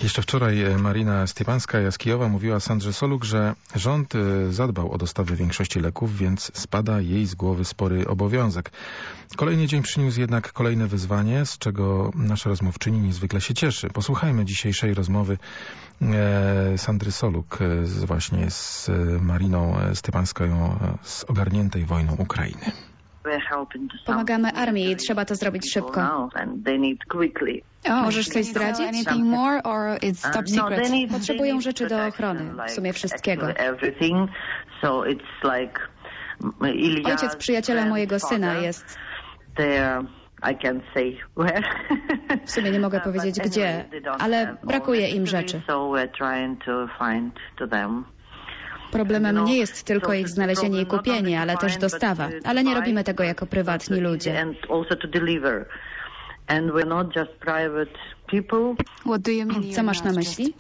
Jeszcze wczoraj Marina Stepańska z Kijowa mówiła Sandrze Soluk, że rząd zadbał o dostawę większości leków, więc spada jej z głowy spory obowiązek. Kolejny dzień przyniósł jednak kolejne wyzwanie, z czego nasza rozmówczyni niezwykle się cieszy. Posłuchajmy dzisiejszej rozmowy Sandry Soluk właśnie z Mariną Stepańską z ogarniętej wojną Ukrainy. Pomagamy armii i trzeba to zrobić szybko. Możesz coś zdradzić? Potrzebują rzeczy do ochrony, w sumie wszystkiego. Ojciec przyjaciela mojego syna jest... W sumie nie mogę powiedzieć gdzie, ale brakuje im rzeczy. Problemem nie jest tylko ich znalezienie i kupienie, ale też dostawa. Ale nie robimy tego jako prywatni ludzie. Co masz na myśli?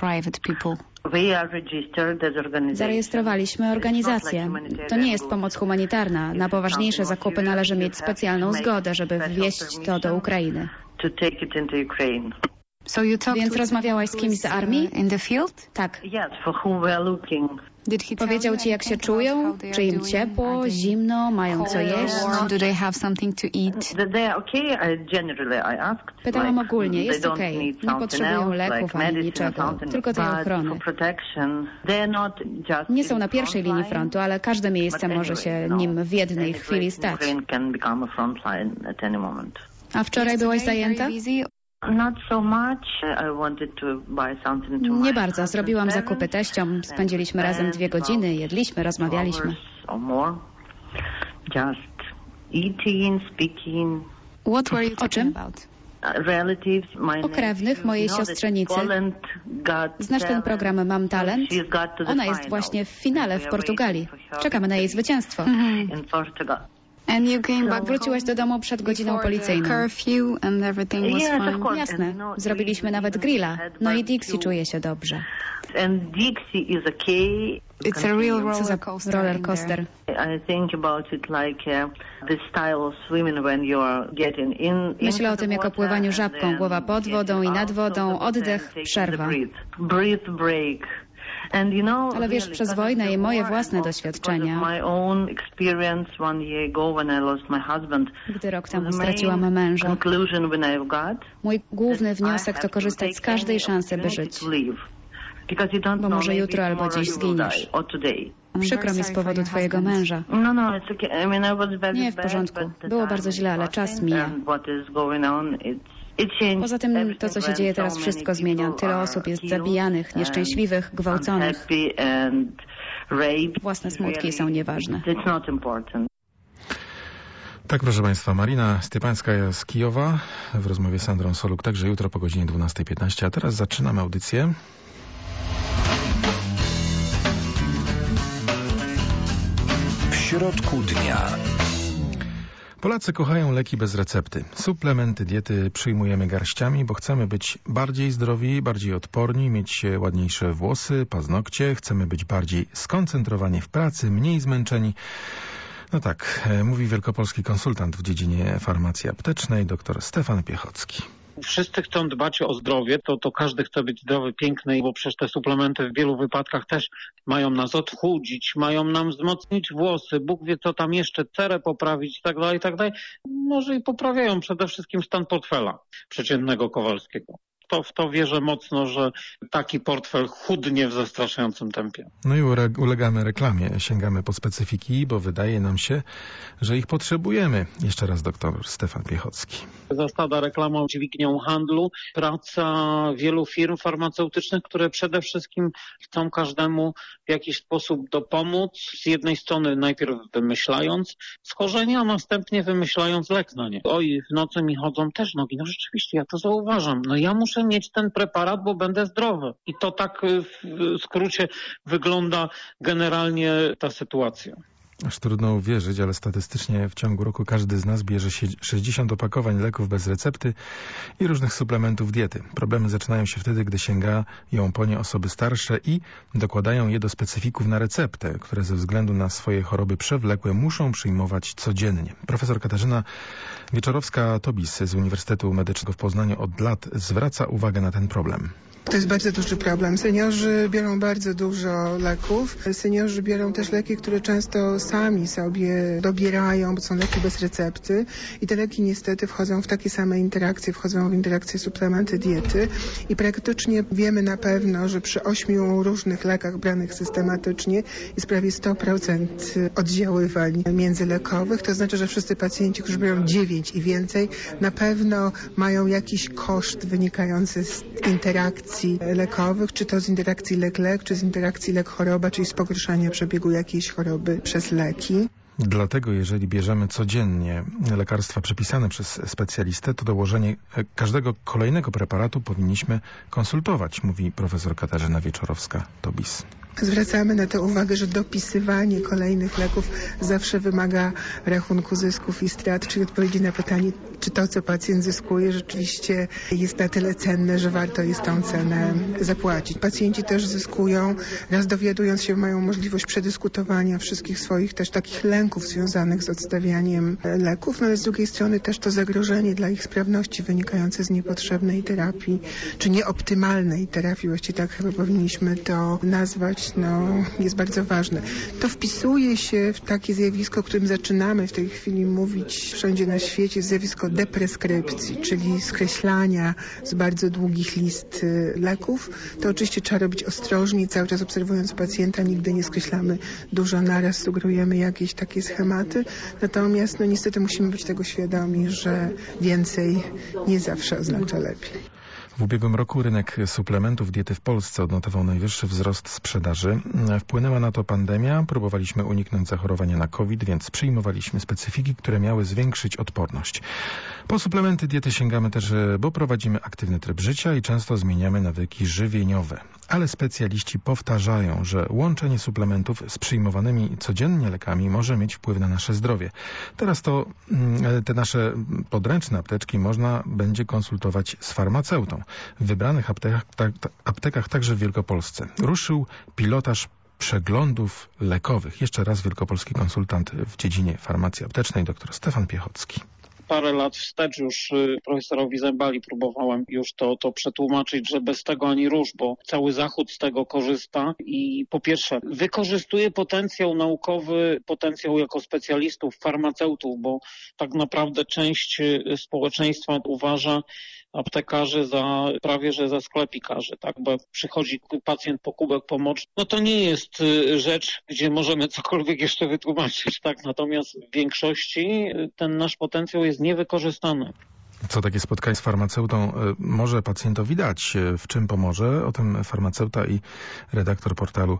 Zarejestrowaliśmy organizację. To nie jest pomoc humanitarna. Na poważniejsze zakupy należy mieć specjalną zgodę, żeby wwieźć to do Ukrainy. Więc rozmawiałaś z kimś z armii? Tak. Powiedział ci, jak się czują? Czy im ciepło, zimno, mają co jeść? Pytałam ogólnie, jest okej. Nie potrzebują leków ani niczego, tylko tej ochrony. Nie są na pierwszej linii frontu, ale każde miejsce może się nim w jednej chwili stać. A wczoraj byłaś zajęta? Nie bardzo. Zrobiłam zakupy teściom. Spędziliśmy razem 2 godziny, jedliśmy, rozmawialiśmy. O czym? O krewnych mojej siostrzenicy. Znasz ten program Mam Talent? Ona jest właśnie w finale w Portugalii. Czekamy na jej zwycięstwo. Wróciłaś do domu przed godziną policyjną. Jasne. Zrobiliśmy nawet grilla. No i Dixie czuje się dobrze. Co za roller coaster. Myślę o tym jak o pływaniu żabką. Głowa pod wodą i nad wodą, oddech, przerwa. Ale wiesz, przez wojnę i moje własne doświadczenia, gdy rok temu straciłam męża, mój główny wniosek to korzystać z każdej szansy, by żyć. Bo może jutro albo dziś zginiesz. Przykro mi z powodu twojego męża. Nie, w porządku. Było bardzo źle, ale czas mija. Poza tym to, co się dzieje teraz, wszystko zmienia. Tyle osób jest zabijanych, nieszczęśliwych, gwałconych. Własne smutki są nieważne. Tak, proszę Państwa, Marina Stepańska z Kijowa w rozmowie z Sandrą Soluk, także jutro po godzinie 12:15. A teraz zaczynamy audycję. W środku dnia. Polacy kochają leki bez recepty. Suplementy diety przyjmujemy garściami, bo chcemy być bardziej zdrowi, bardziej odporni, mieć ładniejsze włosy, paznokcie. Chcemy być bardziej skoncentrowani w pracy, mniej zmęczeni. No tak, mówi wielkopolski konsultant w dziedzinie farmacji aptecznej, dr Stefan Piechocki. Wszyscy chcą dbać o zdrowie, to każdy chce być zdrowy, piękny, bo przecież te suplementy w wielu wypadkach też mają nas odchudzić, mają nam wzmocnić włosy, Bóg wie co tam jeszcze, cerę poprawić i tak dalej. Może i poprawiają przede wszystkim stan portfela przeciętnego Kowalskiego. W to wierzę mocno, że taki portfel chudnie w zastraszającym tempie. No i ulegamy reklamie, sięgamy po specyfiki, bo wydaje nam się, że ich potrzebujemy. Jeszcze raz dr Stefan Piechocki. Zasada reklama dźwignią handlu, praca wielu firm farmaceutycznych, które przede wszystkim chcą każdemu w jakiś sposób dopomóc. Z jednej strony najpierw wymyślając schorzenie, a następnie wymyślając lek na nie. Oj, w nocy mi chodzą też nogi. No rzeczywiście, ja to zauważam. No ja muszę mieć ten preparat, bo będę zdrowy. I to tak w skrócie wygląda generalnie ta sytuacja. Aż trudno uwierzyć, ale statystycznie w ciągu roku każdy z nas bierze 60 opakowań leków bez recepty i różnych suplementów diety. Problemy zaczynają się wtedy, gdy sięgają po nie osoby starsze i dokładają je do specyfików na receptę, które ze względu na swoje choroby przewlekłe muszą przyjmować codziennie. Profesor Katarzyna Wieczorowska-Tobis z Uniwersytetu Medycznego w Poznaniu od lat zwraca uwagę na ten problem. To jest bardzo duży problem. Seniorzy biorą bardzo dużo leków. Seniorzy biorą też leki, które często sami sobie dobierają, bo są leki bez recepty. I te leki niestety wchodzą w takie same interakcje, wchodzą w interakcje suplementy diety. I praktycznie wiemy na pewno, że przy 8 różnych lekach branych systematycznie jest prawie 100% oddziaływań międzylekowych. To znaczy, że wszyscy pacjenci, którzy biorą 9 i więcej, na pewno mają jakiś koszt wynikający z interakcji lekowych, czy to z interakcji lek-lek, czy z interakcji lek-choroba, czyli z pogorszania przebiegu jakiejś choroby przez leki. Dlatego jeżeli bierzemy codziennie lekarstwa przepisane przez specjalistę, to dołożenie każdego kolejnego preparatu powinniśmy konsultować, mówi profesor Katarzyna Wieczorowska-Tobis. Zwracamy na to uwagę, że dopisywanie kolejnych leków zawsze wymaga rachunku zysków i strat, czyli odpowiedzi na pytanie, czy to, co pacjent zyskuje, rzeczywiście jest na tyle cenne, że warto jest tą cenę zapłacić. Pacjenci też zyskują, raz dowiadując się, mają możliwość przedyskutowania wszystkich swoich też takich lęków związanych z odstawianiem leków, no ale z drugiej strony też to zagrożenie dla ich sprawności wynikające z niepotrzebnej terapii, czy nieoptymalnej terapii, właściwie tak chyba powinniśmy to nazwać, jest bardzo ważne. To wpisuje się w takie zjawisko, o którym zaczynamy w tej chwili mówić wszędzie na świecie, zjawisko depreskrypcji, czyli skreślania z bardzo długich list leków. To oczywiście trzeba robić ostrożnie, cały czas obserwując pacjenta, nigdy nie skreślamy dużo naraz, sugerujemy jakieś takie schematy. Natomiast niestety musimy być tego świadomi, że więcej nie zawsze oznacza lepiej. W ubiegłym roku rynek suplementów diety w Polsce odnotował najwyższy wzrost sprzedaży. Wpłynęła na to pandemia, próbowaliśmy uniknąć zachorowania na COVID, więc przyjmowaliśmy specyfiki, które miały zwiększyć odporność. Po suplementy diety sięgamy też, bo prowadzimy aktywny tryb życia i często zmieniamy nawyki żywieniowe. Ale specjaliści powtarzają, że łączenie suplementów z przyjmowanymi codziennie lekami może mieć wpływ na nasze zdrowie. Teraz to te nasze podręczne apteczki można będzie konsultować z farmaceutą. W wybranych aptekach także w Wielkopolsce ruszył pilotaż przeglądów lekowych. Jeszcze raz wielkopolski konsultant w dziedzinie farmacji aptecznej dr Stefan Piechocki. Parę lat wstecz już profesorowi Zembali próbowałem już to przetłumaczyć, że bez tego ani rusz, bo cały Zachód z tego korzysta i po pierwsze wykorzystuje potencjał naukowy, potencjał jako specjalistów, farmaceutów, bo tak naprawdę część społeczeństwa uważa aptekarzy prawie że za sklepikarzy, tak? Bo przychodzi pacjent po kubek pomocy, to nie jest rzecz, gdzie możemy cokolwiek jeszcze wytłumaczyć, tak? Natomiast w większości ten nasz potencjał jest niewykorzystany. Co takie spotkanie z farmaceutą może pacjentowi dać? W czym pomoże? O tym farmaceuta i redaktor portalu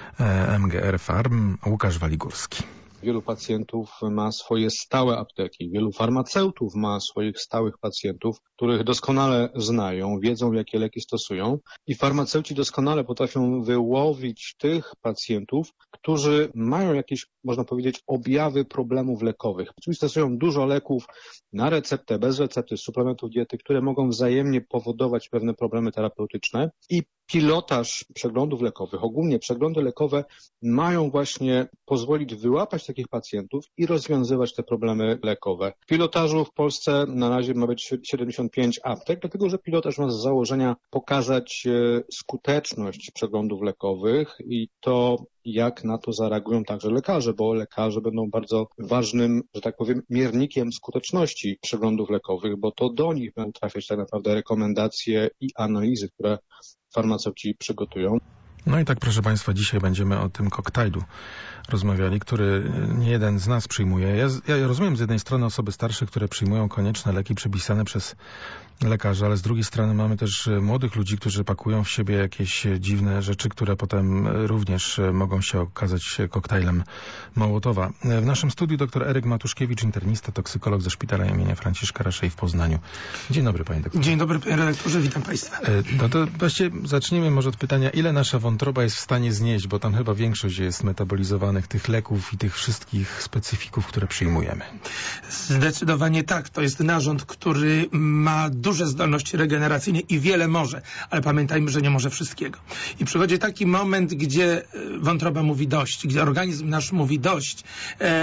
MGR Farm Łukasz Waligórski. Wielu pacjentów ma swoje stałe apteki, wielu farmaceutów ma swoich stałych pacjentów, których doskonale znają, wiedzą, jakie leki stosują i farmaceuci doskonale potrafią wyłowić tych pacjentów, którzy mają jakieś, można powiedzieć, objawy problemów lekowych. Czyli stosują dużo leków na receptę, bez recepty, suplementów diety, które mogą wzajemnie powodować pewne problemy terapeutyczne i pilotaż przeglądów lekowych, ogólnie przeglądy lekowe mają właśnie pozwolić wyłapać takich pacjentów i rozwiązywać te problemy lekowe. W pilotażu w Polsce na razie ma być 75 aptek, dlatego że pilotaż ma z założenia pokazać skuteczność przeglądów lekowych i to, jak na to zareagują także lekarze, bo lekarze będą bardzo ważnym, że tak powiem, miernikiem skuteczności przeglądów lekowych, bo to do nich będą trafiać tak naprawdę rekomendacje i analizy, które farmaceuci przygotują. No i tak, proszę Państwa, dzisiaj będziemy o tym koktajlu rozmawiali, który nie jeden z nas przyjmuje. Ja rozumiem z jednej strony osoby starsze, które przyjmują konieczne leki przepisane przez lekarzy, ale z drugiej strony mamy też młodych ludzi, którzy pakują w siebie jakieś dziwne rzeczy, które potem również mogą się okazać koktajlem Mołotowa. W naszym studiu dr Eryk Matuszkiewicz, internista, toksykolog ze Szpitala imienia Franciszka Raszej w Poznaniu. Dzień dobry, panie doktorze. Dzień dobry, panie redaktorze, witam państwa. No to właściwie zacznijmy może od pytania, ile nasza wątroba jest w stanie znieść, bo tam chyba większość jest metabolizowanych tych leków i tych wszystkich specyfików, które przyjmujemy. Zdecydowanie tak. To jest narząd, który ma duże zdolności regeneracyjne i wiele może, ale pamiętajmy, że nie może wszystkiego. I przychodzi taki moment, gdzie wątroba mówi dość, gdzie organizm nasz mówi dość.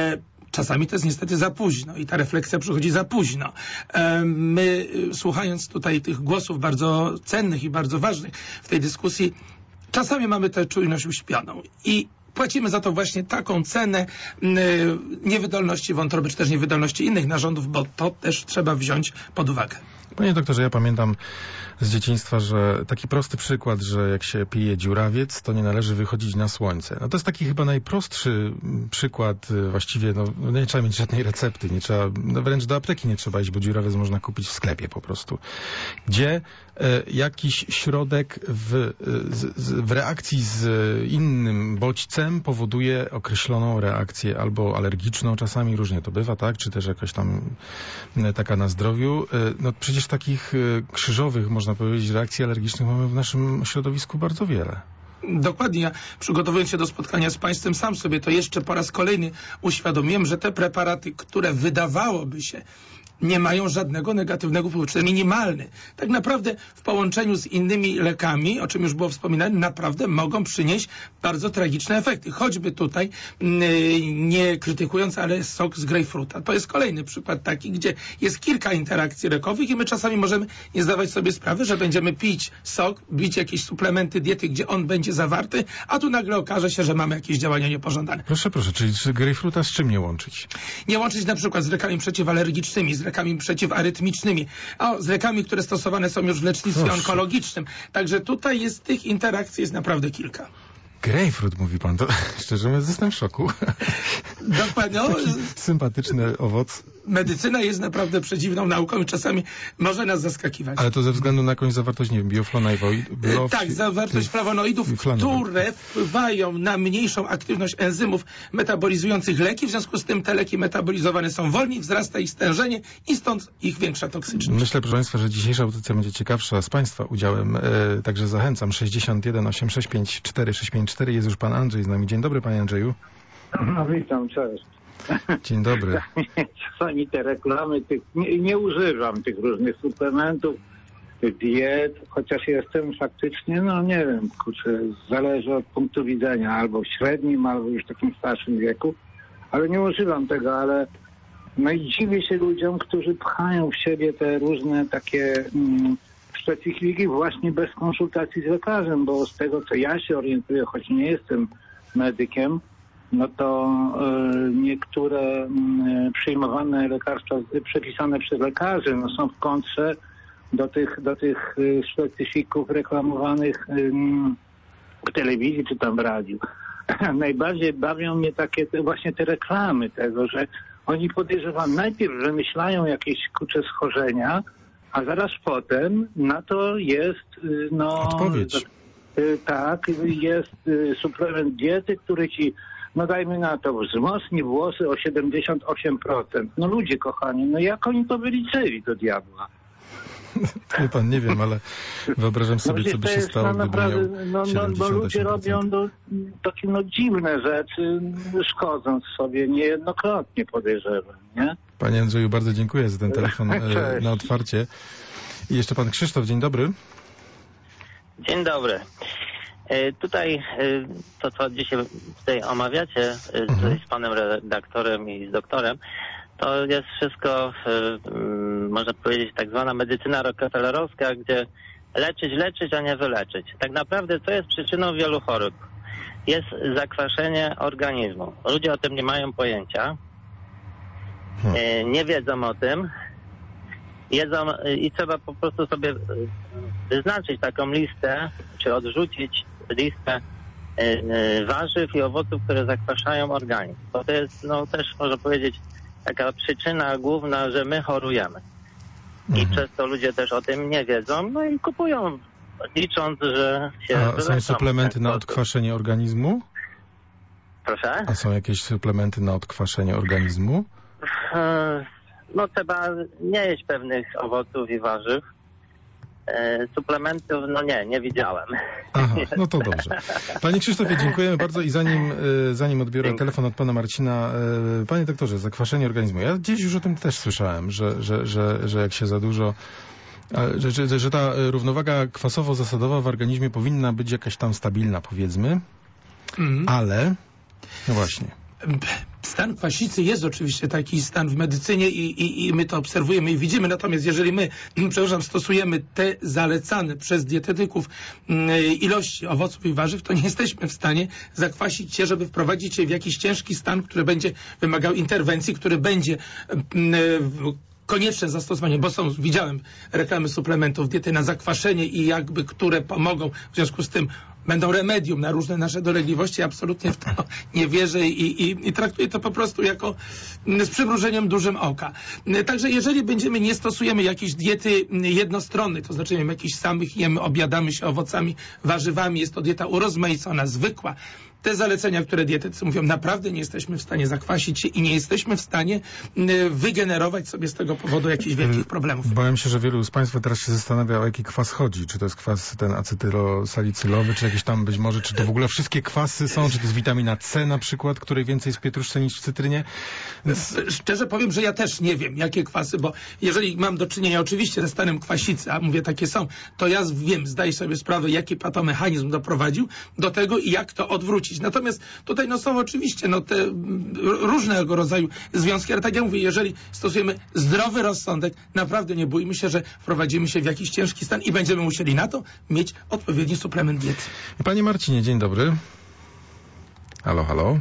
Czasami to jest niestety za późno i ta refleksja przychodzi za późno. My, słuchając tutaj tych głosów bardzo cennych i bardzo ważnych w tej dyskusji, czasami mamy tę czujność uśpioną i płacimy za to właśnie taką cenę niewydolności wątroby, czy też niewydolności innych narządów, bo to też trzeba wziąć pod uwagę. Panie doktorze, ja pamiętam z dzieciństwa, że taki prosty przykład, że jak się pije dziurawiec, to nie należy wychodzić na słońce. No to jest taki chyba najprostszy przykład, właściwie nie trzeba mieć żadnej recepty, nie trzeba, wręcz do apteki nie trzeba iść, bo dziurawiec można kupić w sklepie po prostu. Gdzie jakiś środek w reakcji z innym bodźcem powoduje określoną reakcję albo alergiczną, czasami różnie to bywa, tak? Czy też jakaś tam taka na zdrowiu. No przecież takich krzyżowych, można powiedzieć, reakcji alergicznych mamy w naszym środowisku bardzo wiele. Dokładnie. Ja, przygotowując się do spotkania z Państwem, sam sobie to jeszcze po raz kolejny uświadomiłem, że te preparaty, które wydawałoby się nie mają żadnego negatywnego wpływu, czy ten minimalny. Tak naprawdę w połączeniu z innymi lekami, o czym już było wspominane, naprawdę mogą przynieść bardzo tragiczne efekty. Choćby tutaj, nie krytykując, ale sok z grejpfruta. To jest kolejny przykład taki, gdzie jest kilka interakcji lekowych i my czasami możemy nie zdawać sobie sprawy, że będziemy pić sok, pić jakieś suplementy diety, gdzie on będzie zawarty, a tu nagle okaże się, że mamy jakieś działania niepożądane. Proszę, czyli czy grejpfruta z czym nie łączyć? Nie łączyć na przykład z lekami przeciwalergicznymi, z lekami przeciwarytmicznymi, z lekami, które stosowane są już w lecznictwie onkologicznym. Także tutaj jest tych interakcji jest naprawdę kilka. Grejpfrut, mówi pan, to szczerze mówiąc jestem w szoku. Dokładnie. Taki sympatyczny owoc. Medycyna jest naprawdę przedziwną nauką i czasami może nas zaskakiwać. Ale to ze względu na jakąś zawartość, nie wiem, bioflavonoidów? Tak, zawartość flawonoidów, które wpływają na mniejszą aktywność enzymów metabolizujących leki, w związku z tym te leki metabolizowane są wolniej, wzrasta ich stężenie i stąd ich większa toksyczność. Myślę, proszę Państwa, że dzisiejsza audycja będzie ciekawsza z Państwa udziałem, także zachęcam. 61 865 4654 jest już pan Andrzej z nami. Dzień dobry, panie Andrzeju. No witam, cześć. Dzień dobry. Czasami te reklamy, nie używam tych różnych suplementów, diet, chociaż jestem faktycznie, no nie wiem, kurczę, zależy od punktu widzenia, albo w średnim, albo już w takim starszym wieku, ale nie używam tego, ale no i dziwię się ludziom, którzy pchają w siebie te różne takie specyfiki właśnie bez konsultacji z lekarzem, bo z tego, co ja się orientuję, choć nie jestem medykiem, no to niektóre przyjmowane lekarstwa przepisane przez lekarzy no są w kontrze do tych specyfików reklamowanych w telewizji czy tam w radiu. Najbardziej bawią mnie takie właśnie te reklamy tego, że oni podejrzewam najpierw wymyślają jakieś kurcze schorzenia, a zaraz potem na to jest odpowiedź. Tak, jest suplement diety, który ci, no dajmy na to, wzmocni włosy o 78%. No ludzie kochani, no jak oni to wyliczyli do diabła? Wie pan, nie wiem, ale wyobrażam sobie, co by się stało, gdyby miał 78%. Ludzie robią takie dziwne rzeczy, szkodząc sobie niejednokrotnie, podejrzewam, nie? Panie Andrzeju, bardzo dziękuję za ten telefon na otwarcie. I jeszcze pan Krzysztof, dzień dobry. Dzień dobry. Tutaj to, co dzisiaj tutaj omawiacie z panem redaktorem i z doktorem, to jest wszystko, można powiedzieć, tak zwana medycyna rockefellerowska, gdzie leczyć, a nie wyleczyć. Tak naprawdę co jest przyczyną wielu chorób? Jest zakwaszenie organizmu. Ludzie o tym nie mają pojęcia, nie wiedzą o tym, jedzą i trzeba po prostu sobie wyznaczyć taką listę, czy odrzucić listę warzyw i owoców, które zakwaszają organizm. Bo to jest też, można powiedzieć, taka przyczyna główna, że my chorujemy. I przez to ludzie też o tym nie wiedzą, no i kupują, licząc, że się wyleczą. Są suplementy na odkwaszenie organizmu? Proszę? A są jakieś suplementy na odkwaszenie organizmu? No trzeba nie jeść pewnych owoców i warzyw. Suplementów, nie widziałem. Aha, no to dobrze. Panie Krzysztofie, dziękujemy bardzo i zanim odbiorę telefon od pana Marcina, panie doktorze, zakwaszenie organizmu. Ja gdzieś już o tym też słyszałem, że jak się za dużo, że ta równowaga kwasowo-zasadowa w organizmie powinna być jakaś tam stabilna, powiedzmy, ale no właśnie. Stan kwasicy jest oczywiście taki stan w medycynie i my to obserwujemy i widzimy, natomiast jeżeli my, stosujemy te zalecane przez dietetyków ilości owoców i warzyw, to nie jesteśmy w stanie zakwasić się, żeby wprowadzić się w jakiś ciężki stan, który będzie wymagał interwencji, który będzie konieczne zastosowanie, bo widziałem reklamy suplementów diety na zakwaszenie i jakby, które pomogą, w związku z tym będą remedium na różne nasze dolegliwości. Absolutnie w to nie wierzę i traktuję to po prostu jako z przymrużeniem dużym oka. Także jeżeli nie stosujemy jakiejś diety jednostronnej, to znaczy jakichś samych jemy, obiadamy się owocami, warzywami, jest to dieta urozmaicona, zwykła. Te zalecenia, które dietetycy mówią, naprawdę nie jesteśmy w stanie zakwasić się i nie jesteśmy w stanie wygenerować sobie z tego powodu jakichś wielkich problemów. Obawiam się, że wielu z Państwa teraz się zastanawia, o jaki kwas chodzi. Czy to jest kwas ten acetylosalicylowy, czy jakiś tam być może, czy to w ogóle wszystkie kwasy są, czy to jest witamina C na przykład, której więcej jest w pietruszce niż w cytrynie? Szczerze powiem, że ja też nie wiem, jakie kwasy, bo jeżeli mam do czynienia oczywiście ze stanem kwasicy, a mówię, takie są, to ja zdaję sobie sprawę, jaki patomechanizm doprowadził do tego i jak to odwrócić. Natomiast tutaj są oczywiście te różnego rodzaju związki, ale tak jak mówię, jeżeli stosujemy zdrowy rozsądek, naprawdę nie bójmy się, że wprowadzimy się w jakiś ciężki stan i będziemy musieli na to mieć odpowiedni suplement diety. Panie Marcinie, dzień dobry. Halo, halo.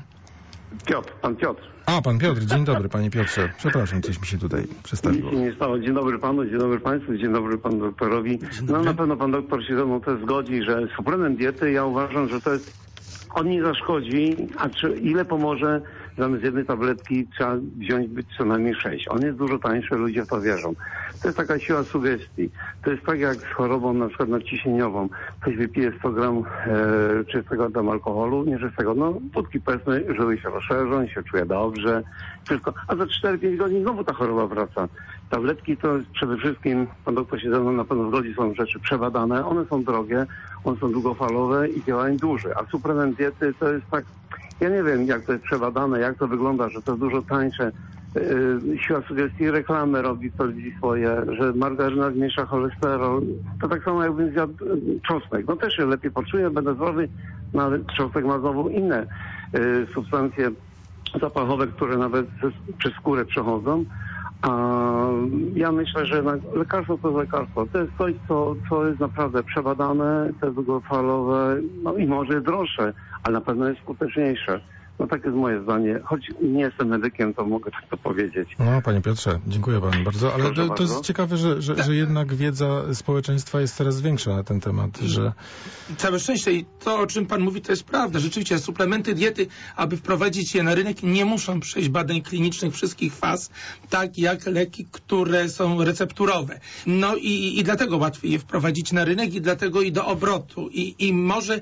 Pan Piotr. A, pan Piotr, dzień dobry, panie Piotrze. Przepraszam, coś mi się tutaj przestawiło. Nic się nie stało. Dzień dobry panu, dzień dobry państwu, dzień dobry panu doktorowi. No na pewno pan doktor się ze mną też zgodzi, że suplement diety, ja uważam, że to jest, on nie zaszkodzi, a ile pomoże, zamiast jednej tabletki trzeba wziąć co najmniej 6. On jest dużo tańszy, ludzie w to wierzą. To jest taka siła sugestii. To jest tak jak z chorobą na przykład nadciśnieniową. Ktoś wypije 100 gram czystego tam alkoholu, nieczystego, wódki powiedzmy, żyły się rozszerzą, się czuje dobrze, wszystko. A za 4-5 godzin znowu ta choroba wraca. Tabletki to jest przede wszystkim, pan doktor się ze mną na pewno zgodzi, są rzeczy przebadane, one są drogie, one są długofalowe i działają dłużej. A suplement diety to jest tak, ja nie wiem jak to jest przebadane, jak to wygląda, że to jest dużo tańsze. Siła sugestii, reklamy robi swoje, że margaryna zmniejsza cholesterol. To tak samo jakbym zjadł czosnek. Też się lepiej poczuję, będę zdrowy, ale czosnek ma znowu inne substancje zapachowe, które nawet przez skórę przechodzą. A ja myślę, że lekarstwo to jest lekarstwo. To jest coś, co jest naprawdę przebadane, to jest długofalowe, i może jest droższe, ale na pewno jest skuteczniejsze. Tak jest moje zdanie. Choć nie jestem medykiem, to mogę tak to powiedzieć. Panie Piotrze, dziękuję panu bardzo, ale to jest ciekawe, że jednak wiedza społeczeństwa jest coraz większa na ten temat, że... Całe szczęście i to, o czym pan mówi, to jest prawda. Rzeczywiście suplementy diety, aby wprowadzić je na rynek, nie muszą przejść badań klinicznych wszystkich faz, tak jak leki, które są recepturowe. I dlatego łatwiej je wprowadzić na rynek i dlatego i do obrotu. I może,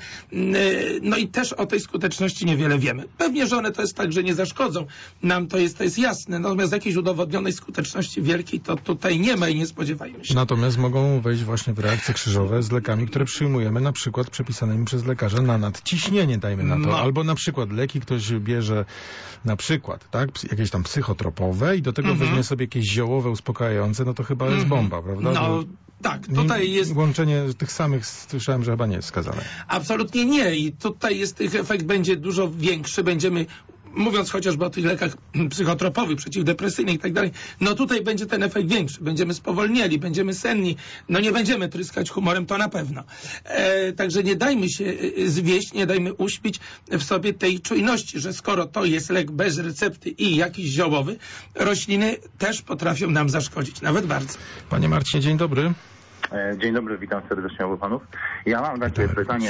i też o tej skuteczności niewiele wiemy. Pewnie, że one to jest tak, że nie zaszkodzą. Nam to jest jasne. Natomiast jakiejś udowodnionej skuteczności wielkiej to tutaj nie ma i nie spodziewajmy się. Natomiast mogą wejść właśnie w reakcje krzyżowe z lekami, które przyjmujemy, na przykład przepisanymi przez lekarza na nadciśnienie, dajmy na to. Albo na przykład leki ktoś bierze, na przykład, jakieś tam psychotropowe i do tego weźmie sobie jakieś ziołowe, uspokajające, to chyba jest bomba, prawda? Tak, tutaj jest... Łączenie tych samych, słyszałem, że chyba nie jest wskazane. Absolutnie nie i tutaj efekt będzie dużo większy. Będziemy, mówiąc chociażby o tych lekach psychotropowych, przeciwdepresyjnych i tak dalej, tutaj będzie ten efekt większy. Będziemy spowolnieli, będziemy senni, nie będziemy tryskać humorem, to na pewno. Także nie dajmy się zwieść, nie dajmy uśpić w sobie tej czujności, że skoro to jest lek bez recepty i jakiś ziołowy, rośliny też potrafią nam zaszkodzić, nawet bardzo. Panie Marcinie, dzień dobry. Dzień dobry, witam serdecznie obu panów. Ja mam takie pytanie.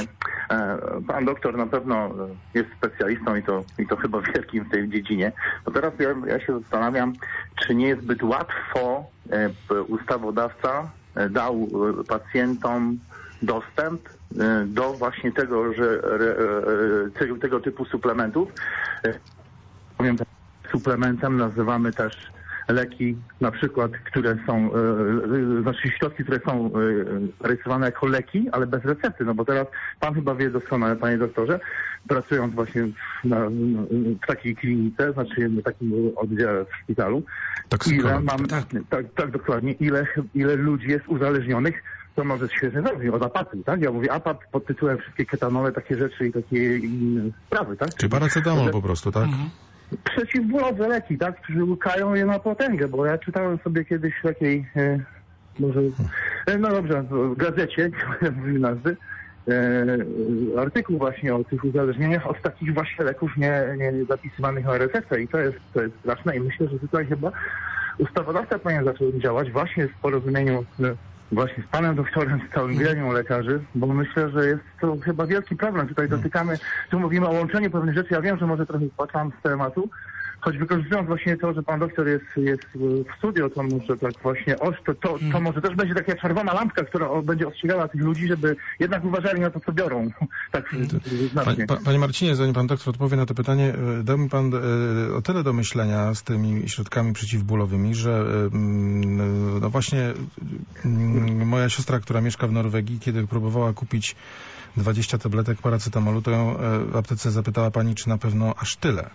Pan doktor na pewno jest specjalistą i to chyba wielkim w tej dziedzinie. To teraz ja się zastanawiam, czy nie jest zbyt łatwo ustawodawca dał pacjentom dostęp do właśnie tego typu suplementów. Powiem, suplementem nazywamy też leki, na przykład, które są, środki, które są rejestrowane jako leki, ale bez recepty, bo teraz pan chyba wie doskonale, panie doktorze, pracując właśnie w takiej klinice, na takim oddziale w szpitalu, tak dokładnie, ile ludzi jest uzależnionych, to może świetnie zabrzmi, od apatu, tak? Ja mówię apat pod tytułem wszystkie ketanole, takie rzeczy i takie inne sprawy, tak? Czy paracetamol po prostu, tak? przeciwbólowe leki, tak, którzy łukają je na potęgę, bo ja czytałem sobie kiedyś w takiej, w gazecie, nie mówię nazwy, artykuł właśnie o tych uzależnieniach od takich właśnie leków nie zapisywanych na receptę i to jest straszne i myślę, że tutaj chyba ustawodawca powinien zacząć działać właśnie w porozumieniu właśnie z panem doktorem, z całym gremium lekarzy, bo myślę, że jest to chyba wielki problem. Tutaj dotykamy, tu mówimy o łączeniu pewnych rzeczy. Ja wiem, że może trochę spłacam z tematu, choć wykorzystując właśnie to, że pan doktor jest w studio, to może tak właśnie to może też będzie taka czerwona lampka, która będzie ostrzegała tych ludzi, żeby jednak uważali na to, co biorą. Tak znacznie. Panie Marcinie, zanim pan doktor odpowie na to pytanie, dał mi pan o tyle do myślenia z tymi środkami przeciwbólowymi, że no właśnie moja siostra, która mieszka w Norwegii, kiedy próbowała kupić 20 tabletek paracetamolu, to ją w aptece zapytała pani, czy na pewno aż tyle.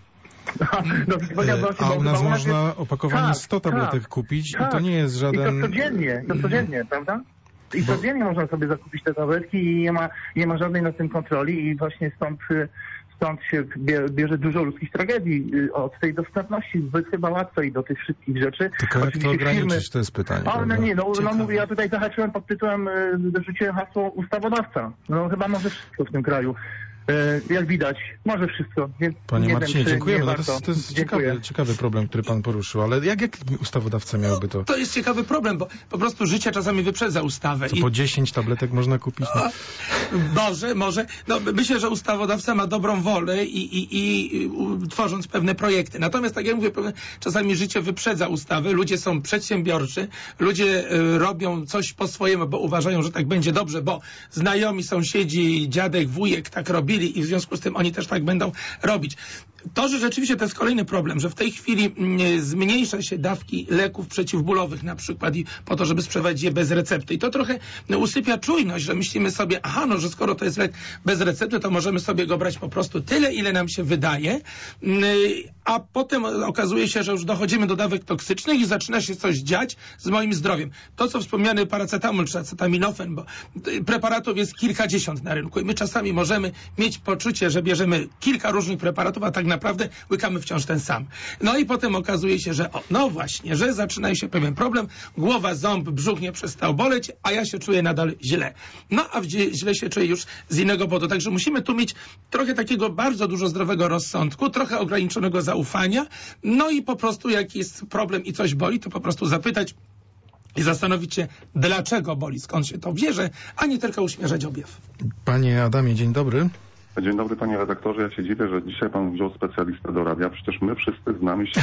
A u nas można opakowanie 100 tabletek kupić i to nie jest żaden... I to codziennie, prawda? I codziennie można sobie zakupić te tabletki i nie ma żadnej na tym kontroli i właśnie stąd się bierze dużo ludzkich tragedii od tej dostępności. Zbyt chyba łatwo i do tych wszystkich rzeczy. Tylko jak to ograniczyć, to jest pytanie. Ale mówię, ja tutaj zahaczyłem pod tytułem, rzuciłem hasło ustawodawca. No chyba może wszystko w tym kraju. Jak widać, może wszystko. Panie Marcinie, dziękujemy. No to jest ciekawy problem, który pan poruszył, ale jak ustawodawca miałby to? To jest ciekawy problem, bo po prostu życie czasami wyprzedza ustawę. Co, po 10 tabletek można kupić? Może. No, myślę, że ustawodawca ma dobrą wolę i tworząc pewne projekty. Natomiast, tak jak mówię, czasami życie wyprzedza ustawę, ludzie są przedsiębiorczy, ludzie robią coś po swojemu, bo uważają, że tak będzie dobrze, bo znajomi, sąsiedzi, dziadek, wujek tak robili i w związku z tym oni też tak będą robić. To, że rzeczywiście to jest kolejny problem, że w tej chwili zmniejsza się dawki leków przeciwbólowych na przykład i po to, żeby sprzedawać je bez recepty. I to trochę usypia czujność, że myślimy sobie, że skoro to jest lek bez recepty, to możemy sobie go brać po prostu tyle, ile nam się wydaje, a potem okazuje się, że już dochodzimy do dawek toksycznych i zaczyna się coś dziać z moim zdrowiem. To, co wspomniany paracetamol czy acetaminofan, bo preparatów jest kilkadziesiąt na rynku i my czasami możemy mieć poczucie, że bierzemy kilka różnych preparatów, a tak naprawdę łykamy wciąż ten sam. No i potem okazuje się, że że zaczyna się pewien problem, głowa, ząb, brzuch nie przestał boleć, a ja się czuję nadal źle. No a źle się czuję już z innego powodu. Także musimy tu mieć trochę takiego bardzo dużo zdrowego rozsądku, trochę ograniczonego zaufania, no i po prostu jak jest problem i coś boli, to po prostu zapytać i zastanowić się, dlaczego boli, skąd się to bierze, a nie tylko uśmierzać objaw. Panie Adamie, dzień dobry. Dzień dobry, panie redaktorze. Ja się dziwię, że dzisiaj pan wziął specjalistę do radia. Przecież my wszyscy znamy się.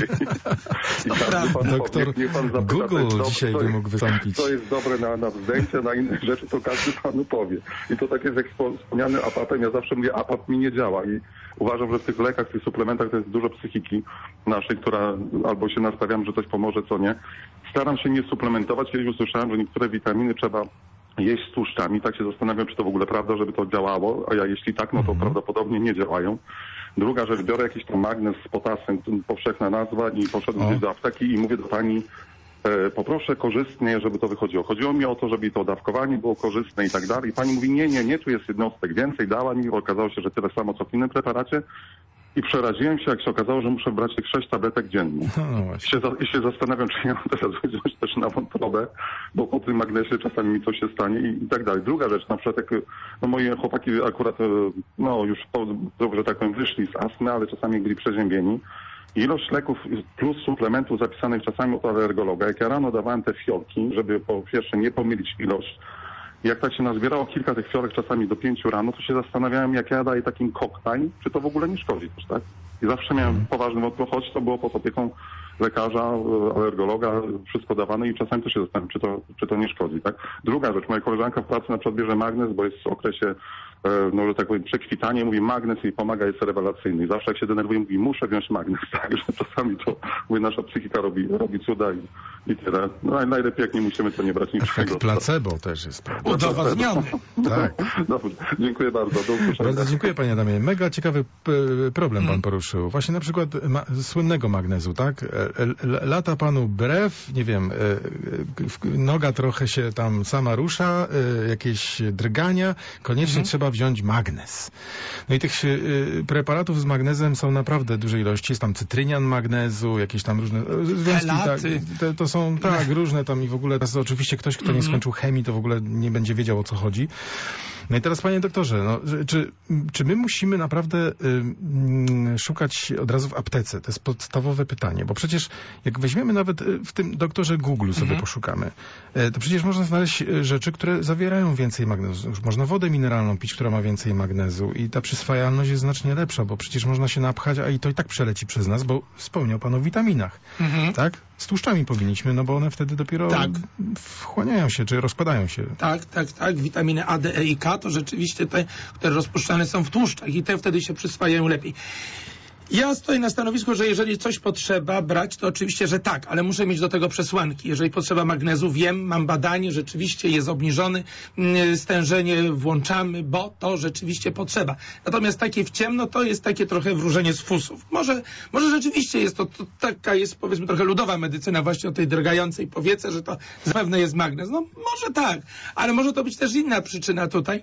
Doktor Google dzisiaj by mógł wystąpić. Co jest dobre na wzdęcie, na inne rzeczy, to każdy panu powie. I to tak jest jak wspomniany apatem. Ja zawsze mówię, apap mi nie działa. I uważam, że w tych lekach, w tych suplementach to jest dużo psychiki naszej, która albo się nastawiam, że coś pomoże, co nie. Staram się nie suplementować. Kiedyś usłyszałem, że niektóre witaminy trzeba jeść z tłuszczami. Tak się zastanawiam, czy to w ogóle prawda, żeby to działało, a jeśli tak, no to prawdopodobnie nie działają. Druga rzecz, biorę jakiś tam magnez z potasem, powszechna nazwa i poszedłem gdzieś do apteki i mówię do pani, poproszę korzystnie, żeby to wychodziło. Chodziło mi o to, żeby to dawkowanie było korzystne i tak dalej. I pani mówi, nie, tu jest jednostek więcej, dała mi, okazało się, że tyle samo co w innym preparacie. I przeraziłem się, jak się okazało, że muszę brać tych 6 tabletek dziennie. I się zastanawiam, czy ja mam teraz wziąć też na wątrobę, bo po tym magnesie czasami mi coś się stanie i tak dalej. Druga rzecz, na przykład jak moje chłopaki akurat, już że tak powiem, wyszli z astmy, ale czasami byli przeziębieni. Ilość leków plus suplementów zapisanych czasami od alergologa. Jak ja rano dawałem te fiolki, żeby po pierwsze nie pomylić ilość, jak tak się nazbierało kilka tych fiolek czasami do 5 rano, to się zastanawiałem, jak ja daję takim koktajl, czy to w ogóle nie szkodzi też, tak? I zawsze miałem poważny wątpliwość, choć to było pod opieką lekarza, alergologa, wszystko dawane i czasami też się zastanawiam, czy to nie szkodzi, tak? Druga rzecz, moja koleżanka w pracy na przykład bierze magnez, bo jest w okresie, że tak powiem, przekwitanie, mówi magnez jej pomaga, jest rewelacyjny. I zawsze jak się denerwuje, mówi, muszę wziąć magnez, tak? Że czasami to, mówię, nasza psychika robi cuda i tyle. No najlepiej jak nie musimy, to nie brać niczego. Efekt placebo też jest, prawda? Udowadniony. Tak. Dobrze, dziękuję bardzo. Do usłyszenia. Bardzo dziękuję, panie Adamie. Mega ciekawy problem pan poruszył. Właśnie na przykład słynnego magnezu, tak? Lata panu brew, nie wiem, noga trochę się tam sama rusza, jakieś drgania, koniecznie trzeba trzeba wziąć magnez. No i tych preparatów z magnezem są naprawdę duże ilości. Jest tam cytrynian magnezu, jakieś tam różne związki. To są różne tam i w ogóle teraz oczywiście ktoś, kto nie skończył chemii, to w ogóle nie będzie wiedział, o co chodzi. No i teraz, panie doktorze, no, czy my musimy naprawdę szukać od razu w aptece? To jest podstawowe pytanie, bo przecież jak weźmiemy nawet w tym doktorze Google sobie poszukamy, to przecież można znaleźć rzeczy, które zawierają więcej magnezu. Już można wodę mineralną pić, która ma więcej magnezu i ta przyswajalność jest znacznie lepsza, bo przecież można się napchać, a i to i tak przeleci przez nas, bo wspomniał pan o witaminach, tak? Z tłuszczami powinniśmy, no bo one wtedy dopiero wchłaniają się, czy rozkładają się. Tak. Witaminy A, D, E i K to rzeczywiście te, które rozpuszczane są w tłuszczach i te wtedy się przyswajają lepiej. Ja stoję na stanowisku, że jeżeli coś potrzeba brać, to oczywiście, że tak, ale muszę mieć do tego przesłanki. Jeżeli potrzeba magnezu, wiem, mam badanie, rzeczywiście jest obniżony, stężenie włączamy, bo to rzeczywiście potrzeba. Natomiast takie w ciemno to jest takie trochę wróżenie z fusów. Może rzeczywiście jest to taka jest, powiedzmy, trochę ludowa medycyna właśnie o tej drgającej powiece, że to zapewne jest magnez. No może tak, ale może to być też inna przyczyna tutaj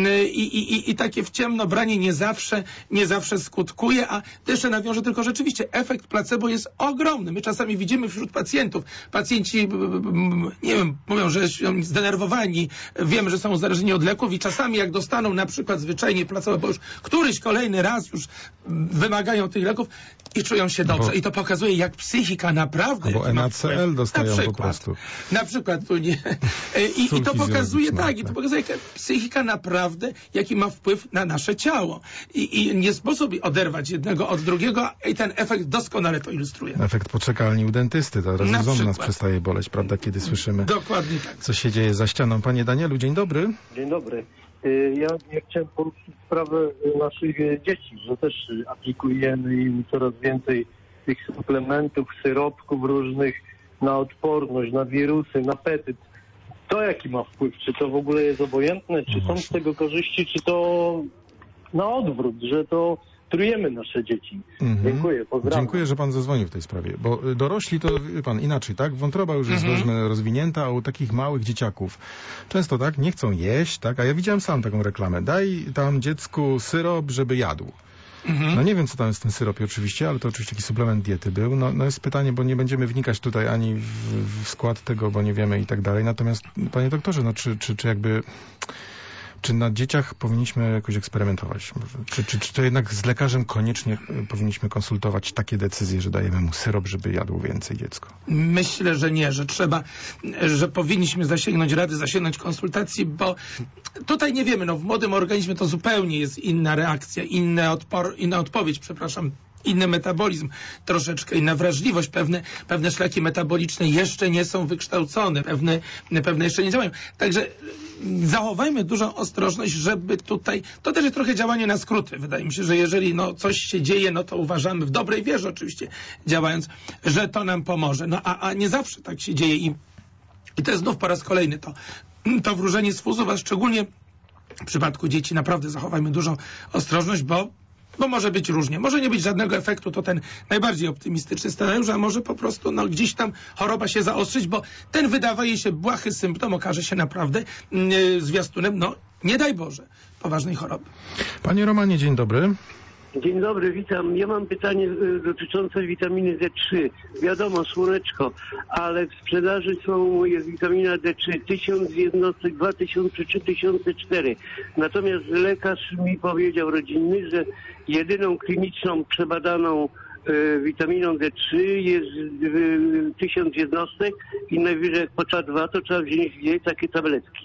i takie w ciemno branie nie zawsze skutkuje, a jeszcze nawiążę tylko, rzeczywiście efekt placebo jest ogromny. My czasami widzimy wśród pacjentów, pacjenci, nie wiem, mówią, że są zdenerwowani, wiemy, że są uzależnieni od leków i czasami jak dostaną na przykład zwyczajnie placebo, bo już któryś kolejny raz już wymagają tych leków i czują się dobrze. I to pokazuje, jak psychika naprawdę... Bo NaCl dostają po prostu. Na przykład tu nie. I to pokazuje, i to pokazuje, jak psychika naprawdę, jaki ma wpływ na nasze ciało. I nie sposób oderwać jednego od drugiego i ten efekt doskonale to ilustruje. Efekt poczekalni u dentysty. Teraz ząb nas przestaje boleć, prawda, kiedy słyszymy, dokładnie tak, co się dzieje za ścianą. Panie Danielu, dzień dobry. Dzień dobry. Ja chciałem poruszyć sprawę naszych dzieci, że też aplikujemy im coraz więcej tych suplementów, syropków różnych na odporność, na wirusy, na apetyt. To jaki ma wpływ? Czy to w ogóle jest obojętne? Czy są z tego korzyści? Czy to na odwrót, że to trujemy nasze dzieci? Dziękuję, pozdrawiam. Dziękuję, że pan zadzwonił w tej sprawie, bo dorośli to, wie pan, inaczej, tak? Wątroba już jest rozwinięta, a u takich małych dzieciaków często tak, nie chcą jeść, tak? A ja widziałem sam taką reklamę. Daj tam dziecku syrop, żeby jadł. No nie wiem, co tam jest w tym syropie oczywiście, ale to oczywiście taki suplement diety był. No jest pytanie, bo nie będziemy wnikać tutaj ani w skład tego, bo nie wiemy i tak dalej. Natomiast, panie doktorze, no czy jakby... Czy na dzieciach powinniśmy jakoś eksperymentować? Czy to jednak z lekarzem koniecznie powinniśmy konsultować takie decyzje, że dajemy mu syrop, żeby jadł więcej dziecko? Myślę, że nie, że powinniśmy zasięgnąć konsultacji, bo tutaj nie wiemy, w młodym organizmie to zupełnie jest inna reakcja, inna odpowiedź, inny metabolizm, troszeczkę inna wrażliwość, pewne szlaki metaboliczne jeszcze nie są wykształcone, pewne jeszcze nie działają. Także zachowajmy dużą ostrożność, żeby tutaj, to też jest trochę działanie na skróty. Wydaje mi się, że jeżeli coś się dzieje, to uważamy w dobrej wierze oczywiście działając, że to nam pomoże. A nie zawsze tak się dzieje i to jest znów po raz kolejny to wróżenie z fusów, a szczególnie w przypadku dzieci naprawdę zachowajmy dużą ostrożność, bo może być różnie. Może nie być żadnego efektu, to ten najbardziej optymistyczny scenariusz, a może po prostu gdzieś tam choroba się zaostrzyć, bo ten wydaje się błahy symptom okaże się naprawdę zwiastunem, nie daj Boże, poważnej choroby. Panie Romanie, dzień dobry. Dzień dobry, witam. Ja mam pytanie dotyczące witaminy D3. Wiadomo, słoneczko, ale w sprzedaży jest witamina D3 1000 jednostek, 2000, 3004. Natomiast lekarz mi powiedział rodzinny, że jedyną kliniczną przebadaną witaminą D3 jest 1000 jednostek i najwyżej jak pocza 2, to trzeba wziąć takie tabletki.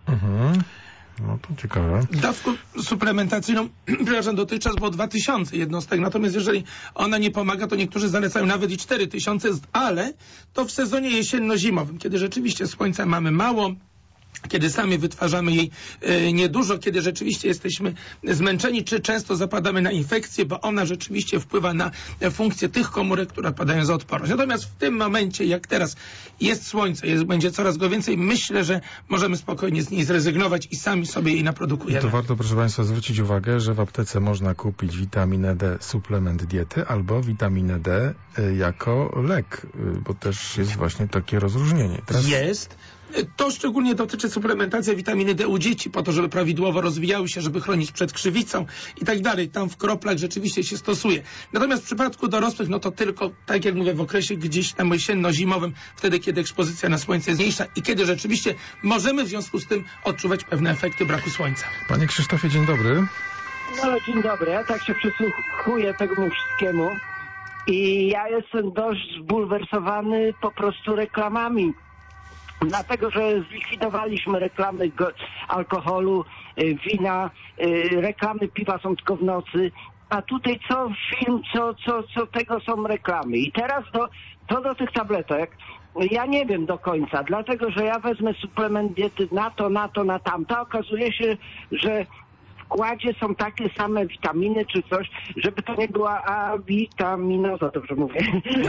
No to ciekawe. Dawką suplementacyjną, przepraszam, dotychczas było 2000 jednostek, natomiast jeżeli ona nie pomaga, to niektórzy zalecają nawet i 4000, ale to w sezonie jesienno-zimowym, kiedy rzeczywiście słońca mamy mało, kiedy sami wytwarzamy jej niedużo, kiedy rzeczywiście jesteśmy zmęczeni, czy często zapadamy na infekcję, bo ona rzeczywiście wpływa na funkcję tych komórek, które odpowiadają za odporność. Natomiast w tym momencie, jak teraz jest słońce, będzie coraz go więcej, myślę, że możemy spokojnie z niej zrezygnować i sami sobie jej naprodukujemy. To warto, proszę Państwa, zwrócić uwagę, że w aptece można kupić witaminę D, suplement diety, albo witaminę D jako lek, bo też jest właśnie takie rozróżnienie. Jest. To szczególnie dotyczy suplementacji witaminy D u dzieci, po to, żeby prawidłowo rozwijały się, żeby chronić przed krzywicą i tak dalej. Tam w kroplach rzeczywiście się stosuje. Natomiast w przypadku dorosłych, no to tylko, tak jak mówię, w okresie gdzieś tam jesienno-zimowym, wtedy, kiedy ekspozycja na słońce jest mniejsza i kiedy rzeczywiście możemy w związku z tym odczuwać pewne efekty braku słońca. Panie Krzysztofie, dzień dobry. No, dzień dobry. Ja tak się przysłuchuję temu wszystkiemu i ja jestem dość zbulwersowany po prostu reklamami. Dlatego, że zlikwidowaliśmy reklamy alkoholu, wina, reklamy piwa są tylko w nocy, a tutaj co film, co tego są reklamy. I teraz to do tych tabletek, ja nie wiem do końca, dlatego, że ja wezmę suplement diety na tamto, okazuje się, że w składzie są takie same witaminy czy coś, żeby to nie była witaminoza, dobrze mówię,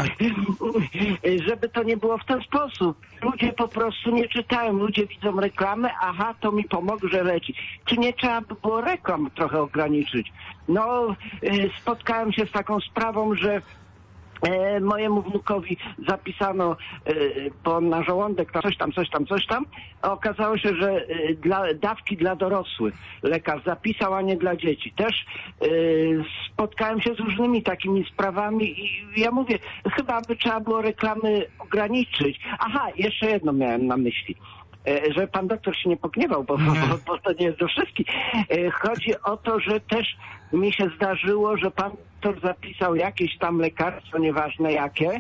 żeby to nie było w ten sposób. Ludzie po prostu nie czytają, ludzie widzą reklamę, aha, to mi pomoże leci. Czy nie trzeba by było reklam trochę ograniczyć? No, spotkałem się z taką sprawą, że mojemu wnukowi zapisano na żołądek coś tam. A okazało się, że dawki dla dorosłych lekarz zapisał, a nie dla dzieci. Też spotkałem się z różnymi takimi sprawami i ja mówię, chyba by trzeba było reklamy ograniczyć. Aha, jeszcze jedno miałem na myśli. Że pan doktor się nie pogniewał, bo to nie jest do wszystkich. Chodzi o to, że też mi się zdarzyło, że pan doktor zapisał jakieś tam lekarstwo, nieważne jakie,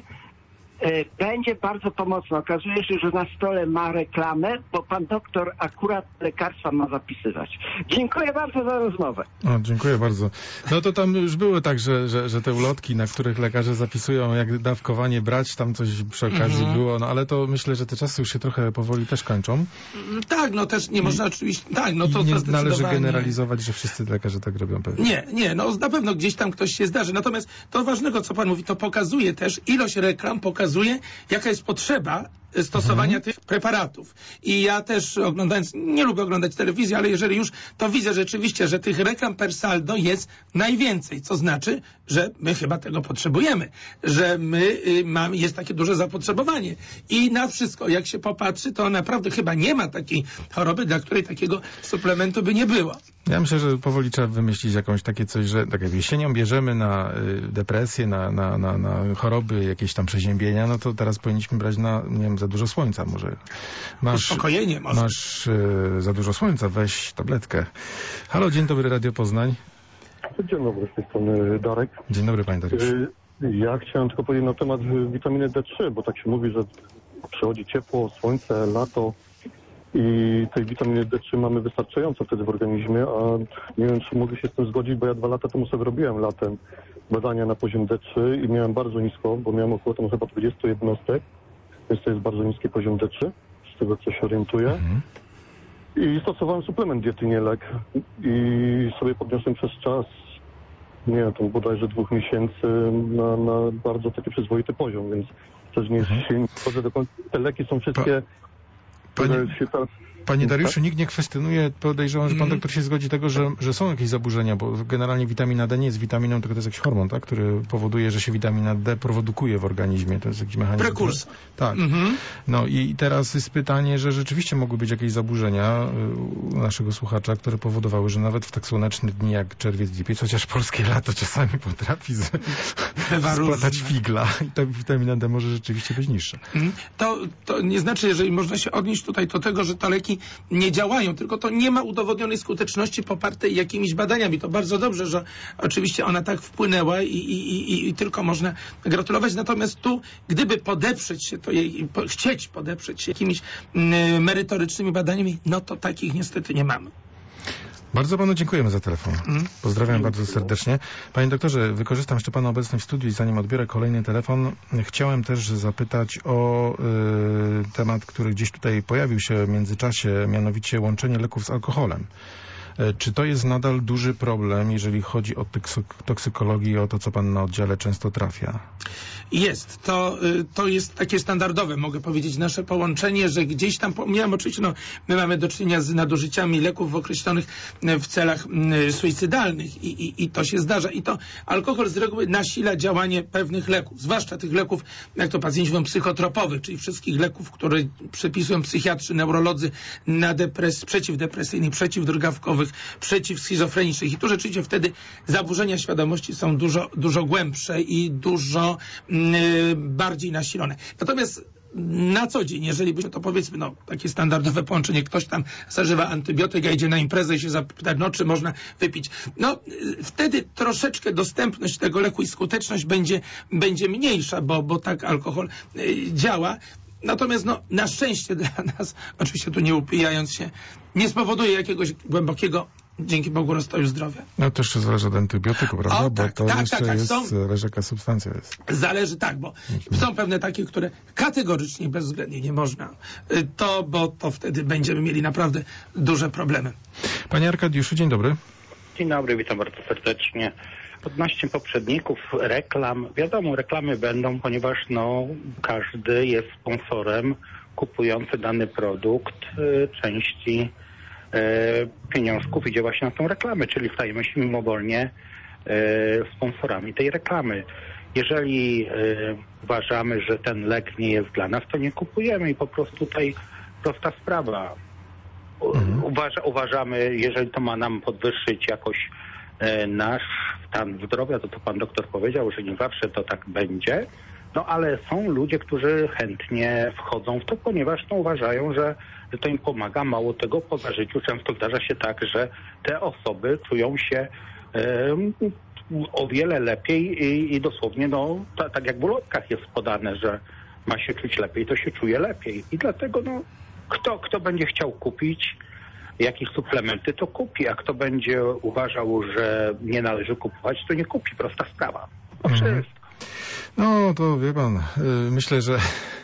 będzie bardzo pomocne. Okazuje się, że na stole ma reklamę, bo pan doktor akurat lekarstwa ma zapisywać. Dziękuję bardzo za rozmowę. O, dziękuję bardzo. No to tam już było tak, że te ulotki, na których lekarze zapisują, jak dawkowanie brać, tam coś przy okazji było, no ale to myślę, że te czasy już się trochę powoli też kończą. Tak, no też nie można oczywiście... Tak, no to nie należy generalizować, że wszyscy lekarze tak robią pewnie. Nie, no na pewno gdzieś tam ktoś się zdarzy. Natomiast to ważnego, co pan mówi, to pokazuje też, ilość reklam pokazuje, jaka jest potrzeba stosowania tych preparatów. I ja też nie lubię oglądać telewizji, ale jeżeli już, to widzę rzeczywiście, że tych reklam per saldo jest najwięcej, co znaczy, że my chyba tego potrzebujemy, że jest takie duże zapotrzebowanie. I na wszystko, jak się popatrzy, to naprawdę chyba nie ma takiej choroby, dla której takiego suplementu by nie było. Ja myślę, że powoli trzeba wymyślić jakąś takie coś, że tak jak jesienią bierzemy na depresję, na choroby, jakieś tam przeziębienia, no to teraz powinniśmy brać na, nie wiem, za dużo słońca może. Uspokojenie może. Masz za dużo słońca, weź tabletkę. Halo, dzień dobry, Radio Poznań. Dzień dobry, z tej strony Darek. Dzień dobry, panie Dariusz. Ja chciałem tylko powiedzieć na temat witaminy D3, bo tak się mówi, że przychodzi ciepło, słońce, lato i tej witaminy D3 mamy wystarczająco wtedy w organizmie, a nie wiem, czy mogę się z tym zgodzić, bo ja 2 lata temu sobie robiłem latem badania na poziom D3 i miałem bardzo nisko, bo miałem około tam chyba 20 jednostek, więc to jest bardzo niski poziom D3, z tego co się orientuję. I stosowałem suplement diety, nie lek. I sobie podniosłem przez czas, nie wiem, tam bodajże 2 miesięcy na bardzo taki przyzwoity poziom, więc też nie wchodzę do końca. Te leki są wszystkie... Panie Dariuszu, nikt nie kwestionuje, podejrzewam, że pan doktor się zgodzi tego, że są jakieś zaburzenia, bo generalnie witamina D nie jest witaminą, tylko to jest jakiś hormon, tak, który powoduje, że się witamina D produkuje w organizmie. To jest jakiś mechanizm. Prekursor. Tak. No i teraz jest pytanie, że rzeczywiście mogły być jakieś zaburzenia u naszego słuchacza, które powodowały, że nawet w tak słoneczne dni jak czerwiec, lipiec, chociaż polskie lato czasami potrafi splatać figla i ta witamina D może rzeczywiście być niższa. To nie znaczy, jeżeli można się odnieść tutaj do tego, że te leki nie działają, tylko to nie ma udowodnionej skuteczności popartej jakimiś badaniami. To bardzo dobrze, że oczywiście ona tak wpłynęła i tylko można gratulować. Natomiast tu, gdyby podeprzeć się to chcieć podeprzeć się jakimiś merytorycznymi badaniami, no to takich niestety nie mamy. Bardzo panu dziękujemy za telefon. Pozdrawiam bardzo serdecznie. Panie doktorze, wykorzystam jeszcze pana obecność w studiu i zanim odbiorę kolejny telefon, chciałem też zapytać o temat, który gdzieś tutaj pojawił się w międzyczasie, mianowicie łączenie leków z alkoholem. Czy to jest nadal duży problem, jeżeli chodzi o toksykologię i o to, co pan na oddziale często trafia? Jest. To jest takie standardowe, mogę powiedzieć, nasze połączenie, że gdzieś tam, pomijam oczywiście, my mamy do czynienia z nadużyciami leków określonych w celach suicydalnych i to się zdarza. I to alkohol z reguły nasila działanie pewnych leków, zwłaszcza tych leków, jak to pacjenci mówią, psychotropowych, czyli wszystkich leków, które przepisują psychiatrzy, neurolodzy na przeciwdepresyjnych, przeciwdrgawkowych, przeciwschizofrenicznych. I tu rzeczywiście wtedy zaburzenia świadomości są dużo głębsze i dużo bardziej nasilone. Natomiast na co dzień, jeżeli byśmy to, powiedzmy, takie standardowe połączenie, ktoś tam zażywa antybiotyk, a idzie na imprezę i się zapyta, czy można wypić. Wtedy troszeczkę dostępność tego leku i skuteczność będzie mniejsza, bo tak alkohol działa. Natomiast na szczęście dla nas, oczywiście tu nie upijając się, nie spowoduje jakiegoś głębokiego, dzięki Bogu, rozstoju zdrowia. To jeszcze zależy od antybiotyku, prawda? Bo to jeszcze zależy, jaka substancja jest. Zależy, bo są pewne takie, które kategorycznie, bezwzględnie nie można. Bo to wtedy będziemy mieli naprawdę duże problemy. Panie Arkadiuszu, dzień dobry. Dzień dobry, witam bardzo serdecznie. Odnośnie poprzedników reklam, wiadomo, reklamy będą, ponieważ każdy jest sponsorem kupujący dany produkt, części pieniążków idzie właśnie na tą reklamę, czyli stajemy się mimowolnie sponsorami tej reklamy. Jeżeli uważamy, że ten lek nie jest dla nas, to nie kupujemy i po prostu tutaj prosta sprawa. Uważamy, jeżeli to ma nam podwyższyć jakoś nasz stan zdrowia, to pan doktor powiedział, że nie zawsze to tak będzie, ale są ludzie, którzy chętnie wchodzą w to, ponieważ uważają, że to im pomaga. Mało tego, po zażyciu często zdarza się tak, że te osoby czują się o wiele lepiej i dosłownie, tak jak w ulotkach jest podane, że ma się czuć lepiej, to się czuje lepiej. I dlatego kto będzie chciał kupić jakieś suplementy, to kupi, a kto będzie uważał, że nie należy kupować, to nie kupi. Prosta sprawa. Wszystko. To wie pan, myślę, że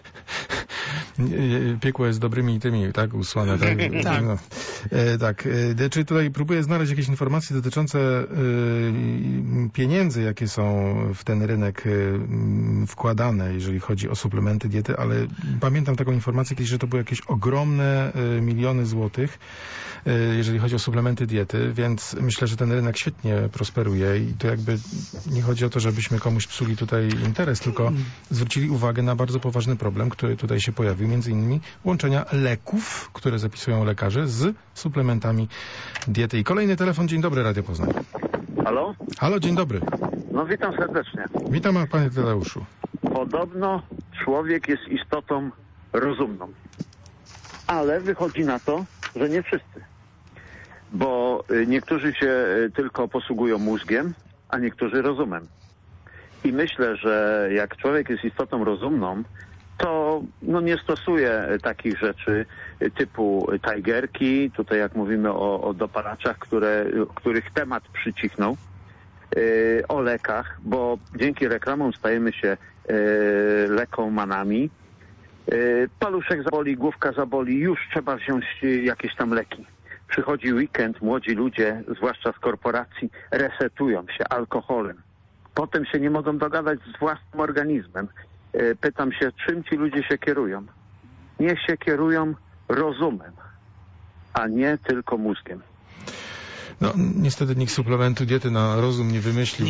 piekło jest dobrymi tymi, usłane. Tak. Czy tutaj próbuję znaleźć jakieś informacje dotyczące pieniędzy, jakie są w ten rynek wkładane, jeżeli chodzi o suplementy diety, ale pamiętam taką informację kiedyś, że to były jakieś ogromne miliony złotych, jeżeli chodzi o suplementy diety, więc myślę, że ten rynek świetnie prosperuje i to jakby nie chodzi o to, żebyśmy komuś psuli tutaj interes, tylko zwrócili uwagę na bardzo poważny problem, który tutaj się pojawił, między innymi łączenia leków, które zapisują lekarze, z suplementami diety. I kolejny telefon. Dzień dobry, Radio Poznań. Halo? Halo, dzień dobry. Witam serdecznie. Witam, panie Tadeuszu. Podobno człowiek jest istotą rozumną, ale wychodzi na to, że nie wszyscy. Bo niektórzy się tylko posługują mózgiem, a niektórzy rozumem. I myślę, że jak człowiek jest istotą rozumną, to nie stosuje takich rzeczy typu tajgerki, tutaj jak mówimy o dopalaczach, których temat przycichnął, o lekach, bo dzięki reklamom stajemy się lekomanami. Paluszek zaboli, główka zaboli, już trzeba wziąć jakieś tam leki. Przychodzi weekend, młodzi ludzie, zwłaszcza z korporacji, resetują się alkoholem. Potem się nie mogą dogadać z własnym organizmem. Pytam się, czym ci ludzie się kierują? Niech się kierują rozumem, a nie tylko mózgiem. Niestety nikt suplementu diety na rozum nie wymyślił.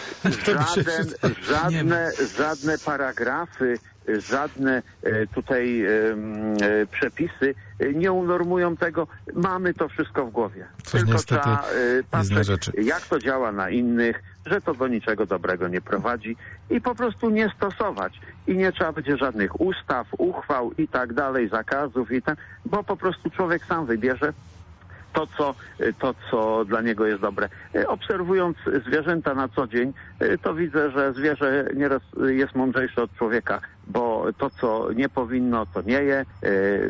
Żadne paragrafy, żadne tutaj przepisy nie unormują tego. Mamy to wszystko w głowie. Tylko trzeba patrzeć, jak to działa na innych, że to do niczego dobrego nie prowadzi i po prostu nie stosować. I nie trzeba będzie żadnych ustaw, uchwał i tak dalej, zakazów bo po prostu człowiek sam wybierze to, co dla niego jest dobre. Obserwując zwierzęta na co dzień, to widzę, że zwierzę nieraz jest mądrzejsze od człowieka, bo to, co nie powinno, to nie je.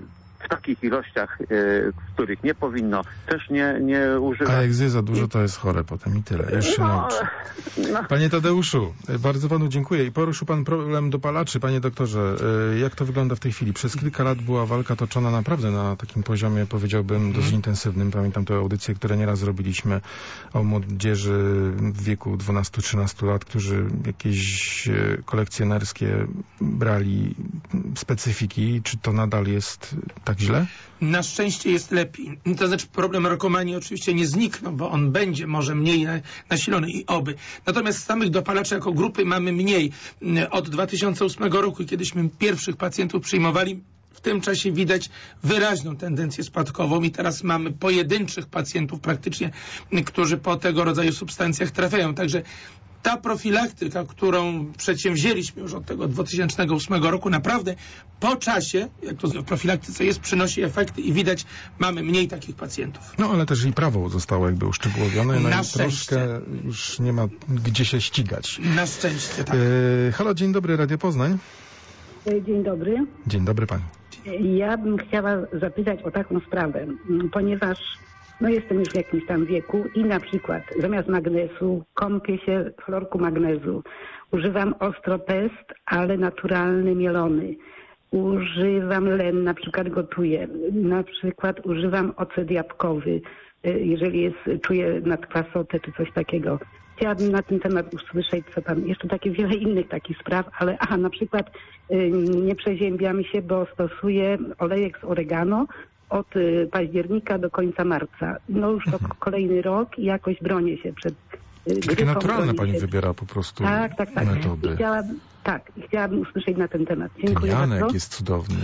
w takich ilościach, w których nie powinno, też nie używać. A jak zje za dużo, to jest chore potem i tyle. Już się nauczy. Panie Tadeuszu, bardzo panu dziękuję. I poruszył pan problem dopalaczy, panie doktorze. Jak to wygląda w tej chwili? Przez kilka lat była walka toczona naprawdę na takim poziomie, powiedziałbym, dość intensywnym. Pamiętam te audycje, które nieraz zrobiliśmy o młodzieży w wieku 12-13 lat, którzy jakieś kolekcjonerskie brali specyfiki. Czy to nadal jest tak źle? Na szczęście jest lepiej. To znaczy problem narkomanii oczywiście nie zniknął, bo on będzie może mniej nasilony i oby. Natomiast samych dopalaczy jako grupy mamy mniej. Od 2008 roku, kiedyśmy pierwszych pacjentów przyjmowali, w tym czasie widać wyraźną tendencję spadkową i teraz mamy pojedynczych pacjentów praktycznie, którzy po tego rodzaju substancjach trafiają. Także ta profilaktyka, którą przedsięwzięliśmy już od tego 2008 roku, naprawdę po czasie, jak to w profilaktyce jest, przynosi efekty i widać, mamy mniej takich pacjentów. No ale też i prawo zostało jakby uszczegółowione. Na i troszkę już nie ma gdzie się ścigać. Na szczęście, tak. Halo, dzień dobry, Radio Poznań. Dzień dobry. Dzień dobry pani. Ja bym chciała zapytać o taką sprawę, ponieważ jestem już w jakimś tam wieku i na przykład zamiast magnezu kąpię się w chlorku magnezu. Używam Ostropest, ale naturalny, mielony. Używam len, na przykład gotuję. Na przykład używam ocet jabłkowy, jeżeli czuję nadkwasotę czy coś takiego. Chciałabym na ten temat usłyszeć, co tam, jeszcze wiele innych takich spraw, ale na przykład nie przeziębiam się, bo stosuję olejek z oregano od października do końca marca. Już to kolejny rok i jakoś bronię się przed grypą. Takie naturalne pani wybiera po prostu metody. Chciałabym usłyszeć na ten temat. Dziękuję bardzo. Janek jest cudowny.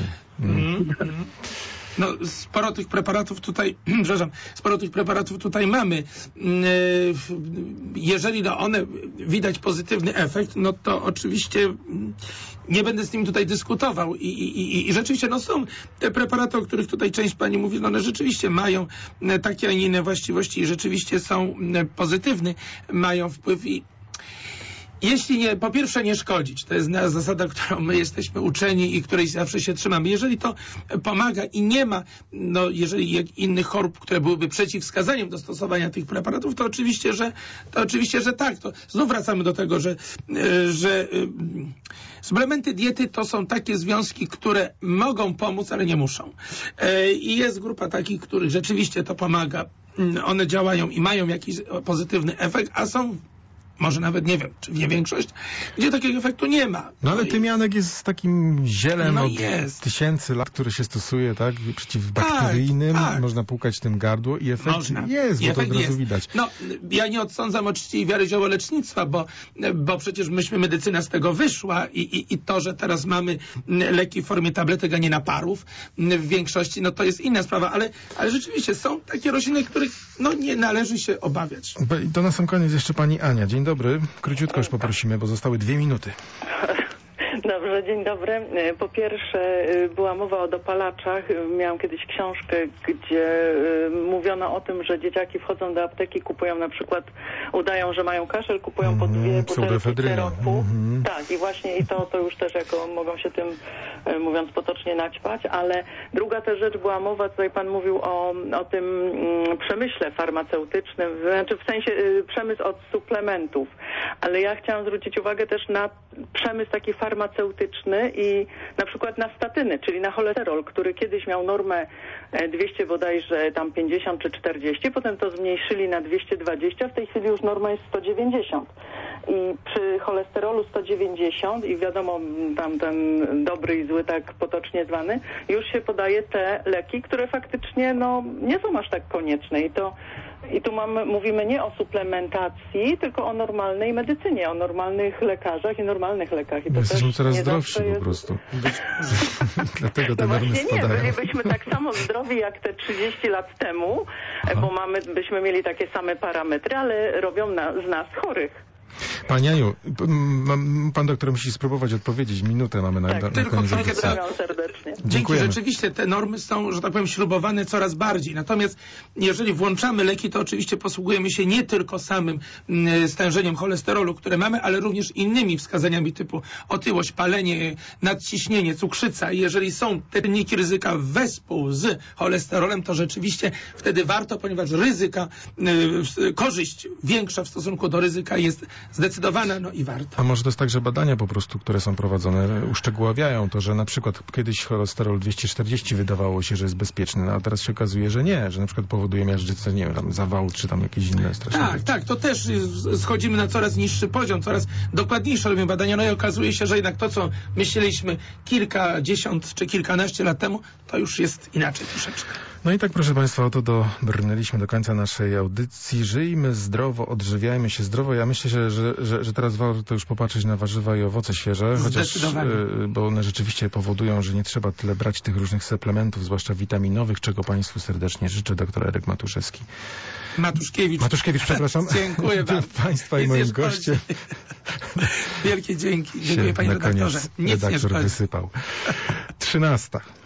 Sporo tych preparatów tutaj mamy. Jeżeli one widać pozytywny efekt, to oczywiście nie będę z nim tutaj dyskutował i rzeczywiście są te preparaty, o których tutaj część pani mówi, one rzeczywiście mają takie, a nie inne właściwości i rzeczywiście są pozytywne, mają wpływ jeśli po pierwsze nie szkodzić, to jest zasada, którą my jesteśmy uczeni i której zawsze się trzymamy. Jeżeli to pomaga i nie ma, jeżeli innych chorób, które byłyby przeciwwskazaniem do stosowania tych preparatów, to oczywiście, że tak. To znów wracamy do tego, że suplementy diety to są takie związki, które mogą pomóc, ale nie muszą. I jest grupa takich, których rzeczywiście to pomaga. One działają i mają jakiś pozytywny efekt, a są może nawet nie wiem, czy nie większość, gdzie takiego efektu nie ma. Ale tymianek jest takim zielem od tysięcy lat, który się stosuje, tak, przeciwbakteryjnym. Można płukać tym gardło i efekt jest, bo to od razu widać. Ja nie odsądzam od czci i wiary ziołolecznictwa, bo przecież medycyna z tego wyszła i to, że teraz mamy leki w formie tabletek, a nie naparów w większości, to jest inna sprawa, ale rzeczywiście są takie rośliny, których nie należy się obawiać. I to na sam koniec jeszcze pani Ania. Dzień dobry. Króciutko już poprosimy, bo zostały 2 minuty. Dobrze, dzień dobry. Po pierwsze, była mowa o dopalaczach. Miałam kiedyś książkę, gdzie mówiono o tym, że dzieciaki wchodzą do apteki, kupują na przykład, udają, że mają kaszel, kupują po 2 butelki syropu. Tak, i właśnie to już też mogą się tym, mówiąc potocznie, naćpać, ale druga też rzecz była mowa, tutaj pan mówił o tym przemyśle farmaceutycznym, znaczy w sensie przemysł od suplementów, ale ja chciałam zwrócić uwagę też na przemysł taki farmaceutyczny i na przykład na statyny, czyli na cholesterol, który kiedyś miał normę 200 bodajże tam 50 czy 40, potem to zmniejszyli na 220, w tej chwili już norma jest 190. I przy cholesterolu 190 i wiadomo tam ten dobry i zły, tak potocznie zwany, już się podaje te leki, które faktycznie nie są aż tak konieczne i tu mówimy nie o suplementacji, tylko o normalnej medycynie, o normalnych lekarzach i normalnych lekach. I to jesteśmy coraz zdrowsi po prostu. Dlatego te normy spadają. Bylibyśmy tak samo zdrowi jak te 30 lat temu, bo byśmy mieli takie same parametry, ale robią z nas chorych. Pani Aniu, pan doktor musi spróbować odpowiedzieć. Minutę mamy na koniec. Pozdrawiam serdecznie. serdecznie. Dzięki. Rzeczywiście te normy są, że tak powiem, śrubowane coraz bardziej. Natomiast jeżeli włączamy leki, to oczywiście posługujemy się nie tylko samym stężeniem cholesterolu, które mamy, ale również innymi wskazaniami typu otyłość, palenie, nadciśnienie, cukrzyca. I jeżeli są te czynniki ryzyka wespół z cholesterolem, to rzeczywiście wtedy warto, ponieważ ryzyka, korzyść większa w stosunku do ryzyka jest zdecydowana, no i warto. A może to jest tak, że badania po prostu, które są prowadzone, uszczegóławiają to, że na przykład kiedyś cholesterol 240 wydawało się, że jest bezpieczny, no a teraz się okazuje, że nie, że na przykład powoduje miażdżycę, nie wiem, tam zawału, czy tam jakieś inne straszne. Tak, to też schodzimy na coraz niższy poziom, coraz dokładniejsze robimy badania, no i okazuje się, że jednak to, co myśleliśmy kilkadziesiąt czy kilkanaście lat temu, to już jest inaczej troszeczkę. No i tak, proszę Państwa, oto dobrnęliśmy do końca naszej audycji. Żyjmy zdrowo, odżywiajmy się zdrowo. Ja myślę, że teraz warto już popatrzeć na warzywa i owoce świeże, chociaż, bo one rzeczywiście powodują, że nie trzeba tyle brać tych różnych suplementów, zwłaszcza witaminowych, czego Państwu serdecznie życzę. Dr Eryk Matuszewski. Matuszkiewicz, przepraszam. Dziękuję bardzo. Państwa i moim gościem. Wielkie dzięki. Dziękuję, panie redaktorze. Nic redaktor nie wysypał. 13.